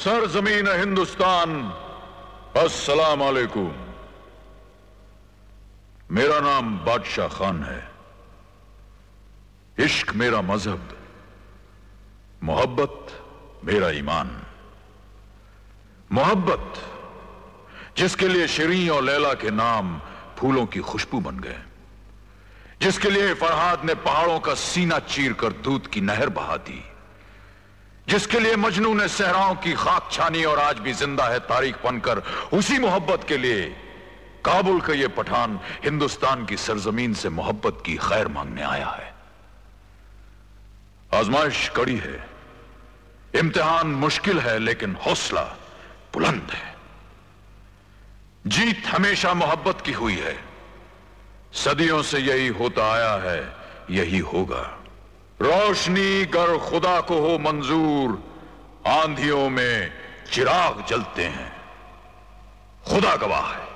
سرزمین ہندوستان، السلام علیکم۔ میرا نام بادشاہ خان ہے۔ عشق میرا مذہب، محبت میرا ایمان۔ محبت جس کے لیے شیریں اور لیلا کے نام پھولوں کی خوشبو بن گئے، جس کے لیے فرہاد نے پہاڑوں کا سینہ چیر کر دودھ کی نہر بہا دی، جس کے لیے مجنو نے صحراؤں کی خاک چھانی اور آج بھی زندہ ہے تاریخ بن کر، اسی محبت کے لیے کابل کا یہ پٹھان ہندوستان کی سرزمین سے محبت کی خیر مانگنے آیا ہے۔ آزمائش کڑی ہے، امتحان مشکل ہے، لیکن حوصلہ بلند ہے۔ جیت ہمیشہ محبت کی ہوئی ہے، صدیوں سے یہی ہوتا آیا ہے، یہی ہوگا۔ روشنی گر خدا کو ہو منظور، آندھیوں میں چراغ جلتے ہیں، خدا گواہ ہے۔